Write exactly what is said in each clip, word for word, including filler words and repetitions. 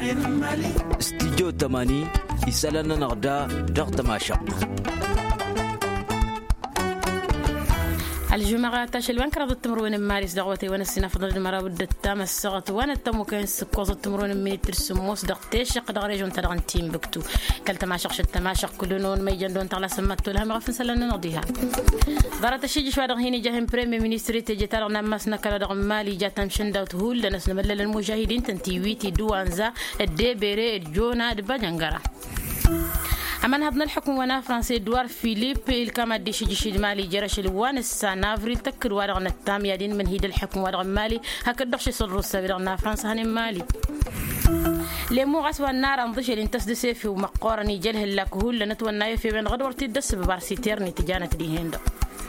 استديو تماني يسألنا نغدا ضغط ماشق الجمعة تاشل وين كرد التمرون مارس دعوتي وانا السنة فضل المرابط التام السغط وانا التمو كان سكوز التمرون ميتر سموس دقتيش قدر ريجون تلغن تيم بكتو كل تماشق شت تماشق كل نون ما يجندون تغلا سمت لها مغفن سلنا نضيها ضرت الشيء شوي هيني جاهم بريمي مينستري تجي ترى نمسنا كلا دغ مالي جات مشندا وتهول لناس نملل المجاهدين تنتيويتي دوانزا الدبيري الجونا دبجنغرا أمان هذا الحكم وانا فرنسي دوار فيليب الكما ديش جيش المالي جرش الوان السانافري تكر وارغنا التام يدين من هيد الحكم وارغ مالي هكذا شي صدر السابرنا فرنسا هني مالي لمو غسوا النار انضش الانتس دسيفي ومقارني جله اللاكهول لنتونا في بين غدور تدس ببارسيتيرني تجانت دي هند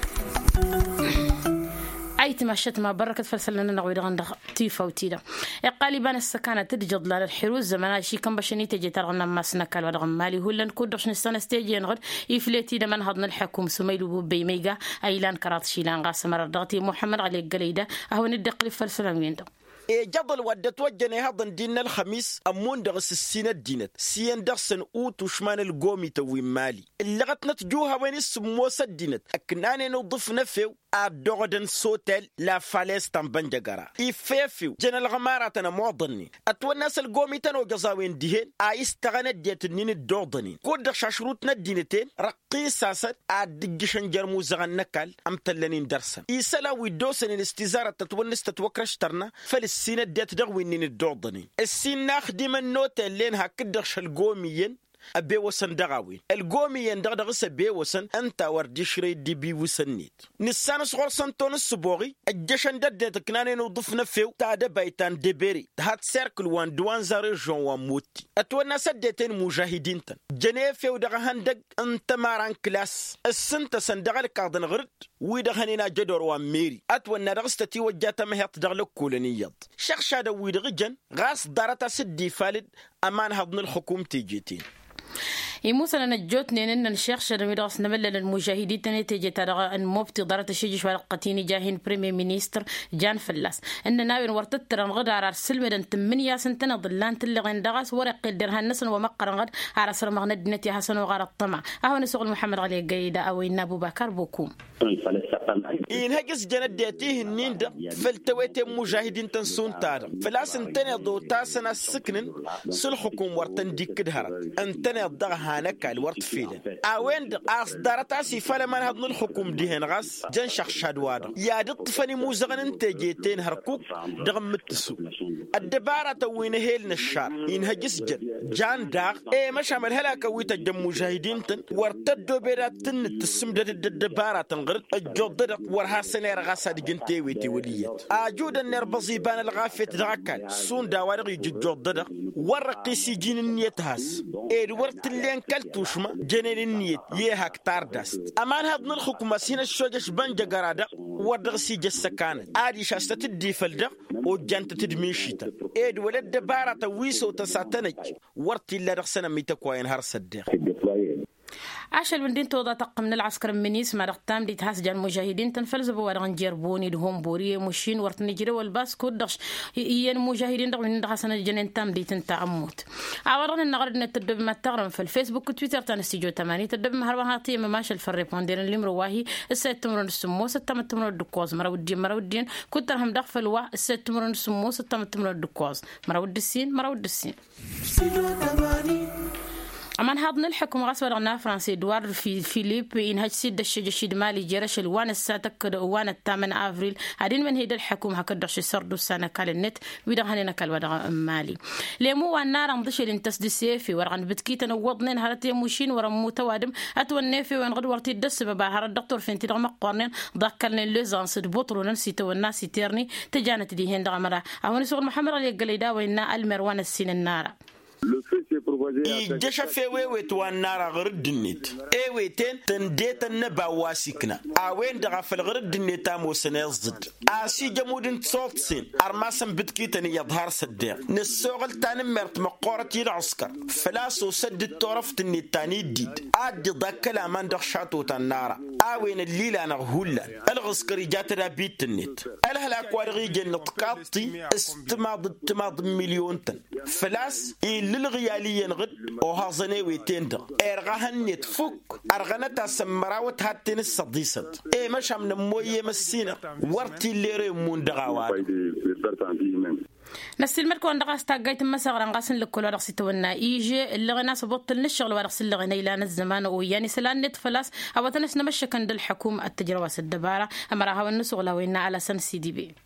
أي تمشت ما بركت فلسلنا نقول غندق تيفا وتيدا قالبان السكانة تدجد لنا الحروز زمان شي كم بشني تجي ترغنا ما سنكال ورغم مالي هو لن كودش نستنى ستيجي نغد يفليتي دمن هضنا الحكوم سميلو بيميجا أيلان كرات شيلان غاسمر الضغطي محمد علي الجليدة أهو ندق فلسلنا وين جدل ودت وجني هذا دين الخميس أمون درس السنة دينت سين درسن أوت وشمان القومي توي مالي اللغة نتجوها وين السموسة دينت أكناني نضيف نفيو أدوغدن سوتل لا فالستان بنجاغارا إفافيو جن الغمارة أنا معضني أتوى الناس القومي تنو جزاوين ديهن أيستغنى ديتنين الدوغدنين كود شاشروتنا الدينتين رقي ساسد أدقشن جرمو زغن نكال أمتلنين درسن إيسالا ويدوسن الاستزارة تتوى نستتوكرش ترنا فلس السنة ديت دغوينين الدوردنين السنة ناخدم النوت اللين هكدرش القوميين أبي وسن دغاوين القوميين دغدغ سبي وسن أنت وردي شري دي بي وسنيت نسان صغر سنتون السبوغي الجشن ددت كناني نضفنا فيو تادا بيتان دبيري هات سيركل وان دوان زاري جون وموتي أتوانا سدتين مجاهدين تن جنيه فيو دغ هندق انت ماران كلاس السنة سندغ الكاردن غرد ويدغنينا جدور وميري أتوانا دغستي وجاتا مهيط دغلق كولنيض شخص هذا ويدغجن غاس دارتا سدي فالد أمان هضن الحكومة تيجيتين يموسى لنا جوتني إن الشيخ شرمي راس نملل المجاهدين تنتيجة ترى أن مبتي ضرت الشيء شوال قتيني جاهين بريمي مينيستر جان فلاس إن ناوي ورتت ترى غدا على السلم دن تمنيا سنتنا ضلان تلغين دغاس ورق الدرهن نسن ومقر غد على سر مغند نتي حسن وغار الطمع أهو نسوق محمد علي الجيدة أو إن أبو بكر بوكوم إن هجس جند ديتيه النين ده فلتويت مجاهدين تنسون تار فلاس انتنا دو تاسنا سكنن سلحكم ورتن ديك دهرت انتنا ضغ هانك الورد فيلن اوين اصدرت اسي فلما هضن الحكم دهن غاس جن شخص شادواد يا دطفني موزغن انت جيتين هركوك دغم متسو الدبارة وين هيلن الشار إن هجس جن جان داغ اي مش عمل هلاك ويت جم مجاهدين تن ورتدو بيراتن تسم الدبارة تنغرد الجود ورها سنير غاسد جنتي ويتي وليت اجود النير بزيبان الغافيت دراكال سون داوارغ يجود دد ورقي سجين النيت هاس اي ورت لين كلتوشما جنين النيت يه هكتار داست امان هضن الحكومه سين الشوجش بنجا غرادا ودغ سي جسكان ادي شاست تدي فلدق وجنت تدميشيتا اي ولد دبارة ويسو تساتنج ورت لا رخصنا ميتكوين هرسد عشان بندين توضع طاقم من العسكر المنيس مع رقتام دي تحس جان مجاهدين تنفلز بوارغن جيربوني دهم بوريه مشين ورتنجري والباس كودش ين مجاهدين دغ من حسن الجنين تام دي تنتعموت عورنا النغرد نتدب ما تغرم في الفيسبوك وتويتر تاع استديو ثمانية تدب مهربان هاتي ماشي الفريبوندين اللي مرواهي السيد تمرون السمو ستة تمرون الدكوز مراودين مراودين كنت رهم دغ الوا السيد تمرون السمو ستة تمرون الدكوز مراود السين مراود السين أمان هذا الحكم غصب عنا فرنسي دوار في فيليب إن هجسيد الشجشيد مالي جرش الوان الساتك وان الثامن أفريل هادين من هيدا الحكم هكذا شيء سردو السنة كال النت ويدا هنينا كالوضع مالي ليمو والنار مضيش الانتس دي سيفي ورغن بتكيت نوضنين هرتي موشين ورمو توادم أتوا النافي وين غد ورتي الدس بباهر الدكتور فين رغم قرنين ذكرني اللزان صد بطرو ننسي تو الناس تيرني تجانت دي هند غمرة أهون سوق محمد علي الجليدا وإن المروان السين النار يجش في ويت والنار غرد النت اي ويتين تنديت النبا واسكنا اوين دغ في الغرد النت موسنيزد اسي جمودن صوت سين ارماسن بدكيتني يظهر صدق نسوغل تاني مرت مقورتي العسكر فلاسو سد الطرف النتاني ديد اد ذاك الامان دغ شاتو النار اوين الليل انا غهولا العسكري جات رابيت النت الهلاك ورغي جنط قاطي استماض استماض مليون تن فلاس للغياليين غد وهازني ويتندر ارغهن فوق ارغنتا سمراوت هاتين الصديسات اي مش من مويه مسينا ورتي اللي مون دغاوات نفس المركو عند قاس تاجيت مسغر نقاسن لكل رقص تونا يجي اللي غنا صبط النشغل ورقص اللي غنا الى الزمان ويعني سلان نت فلاس او تنس نمشي كند الحكومه التجربه الدباره امرها والنسغ وين على سن سي دي بي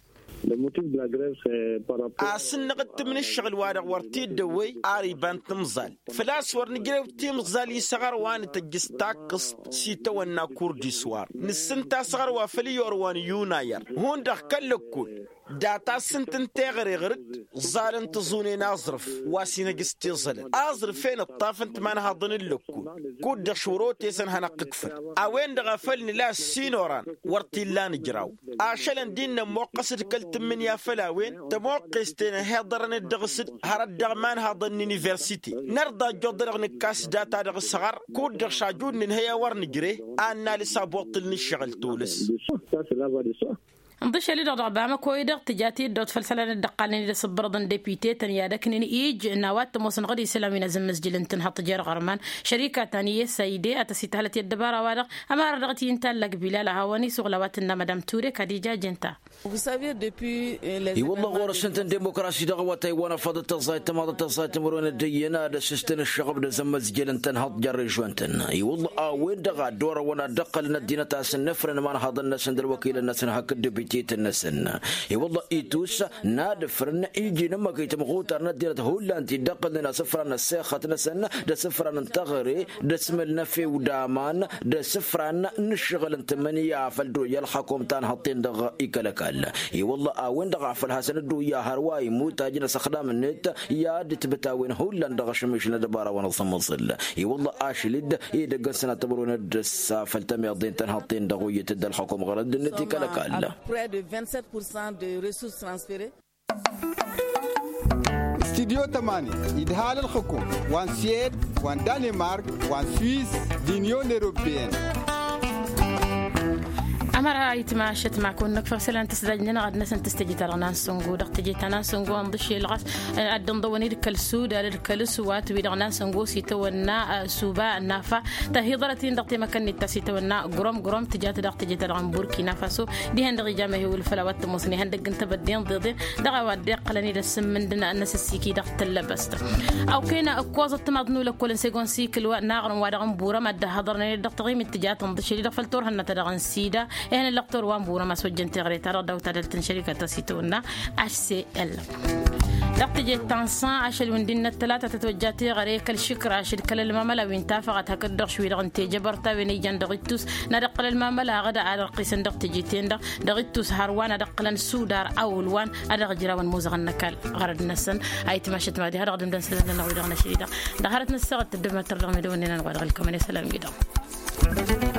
أصل قد من الشغل وارق ورتي دوي آري بان تمزال فلاس ورنجرو تمزال يصغر وان تجستاكس سيتا ونا كوردي سوار نسنتا صغر وفلي يوروان يوناير هون دخل كل داتا سنتن تغري غرد زالن تزوني نازرف واسينا جستي زلن ازرف فين الطاف انت ما نهضن اللكو كود شروط يسن هنقكفر اوين دغفلني لا سينوران ورتي لا نجراو اشلن دينا موقصد كلت من يا فلاوين تموقستين هضرن الدغسد هرد دغمان هضن يونيفرسيتي نرضى جودر نكاس داتا دغ صغر كود شاجود نهيا ور نجري انا لسا بوطل نشغل تولس نضيش اللي ضرب بعمل كويدر تجاتي دوت فلسلة الدقالين اللي صبرضن ديبيتي تانية لكن إيج نوات موسن غدي سلامين زم مسجل انتن حط جير غرمان شركة تانية سيدة أتسيتها الدبارة وارق أما رغتي انتن لك بلالة هواني سغلواتنا مدام توري كديجا جنتا اي والله غور سنتن ديمقراسي دغوا تايوان فضت الزايت ما ضت الزايت مرون الدينا د سيستن الشغب د زم مسجل انتن حط جر جوانتن اي والله وين دغا دور وانا دقل الدينا تاس نفرن ما هذا سند الوكيل الناس هك ديبيتي النسن اي والله ايتوس نادفرن يجي نما كي تمغوتر نديرت هولا انت دقلنا سفرنا الساخه نسن د سفرنا تغري د سملنا في ودامان د سفرنا نشغل انت منيا فلدو يا الحكومه تان حاطين دغ يكلك اي والله وين دغ فلها سندو يا هرواي موتاجنا استخدام النت يا دتبتاوين هولا دغ شمشنا دباره ونصم وصل اي والله اشلد يدق سنه تبرون الدس فلتم يضين تن حاطين دغويه الحكومه غرد النت يكلك de vingt-sept pour cent de ressources transférées. استديو تمانية إدهال الحكومة وان سويد وان دنمارك وان سويس دينيون أوروبيين أمرها يتماشت معكم نكفر سلان تسدجنا غد نسن تستجي ترغنا سنغو دق تجي تنا سنغو انضشي الغاس أدن ضواني الكلسود على الكلسوات بيدغنا سنغو سيتونا سوبا نافا تهي ضرتين دق مكان التسيتونا قرم قرم تجات دق تجي ترغن بوركينا فاسو دي هند غجامه هو الفلاوات مصني هندق انت بدين ضيضين دغا ودي قلني دسم من دنا الناس السيكي دق تلبست أو كينا أكواز التمضنو لكل سيكون سيكل وناغرم ودغن بورا مد هضرنا دق تغيم التجات انضشي دق فلتور هن تدغن سيدا يعني اللقطور وان بورا ما سوجن تغري ترى دو تدلتن شركة تسيتونا إتش سي إل لقط جت تنصان عشان وندين الثلاثة تتوجهتي غريك الشكر عشان كل المملا وين تافقت هكذا شوي رغنتي جبرتا وين يجن دغيتوس ندقل المملا غدا على القيسن دق تجيتين دق دغيتوس هروان دقلن سودار أول وان أدغ جراون موزغن كل غرد النسن أي تمشت ما دي هذا غدم دنسل لنا ويدغنا شريدا دهرت نسقط الدم ترغم دوننا نقول لكم أنا سلام جدا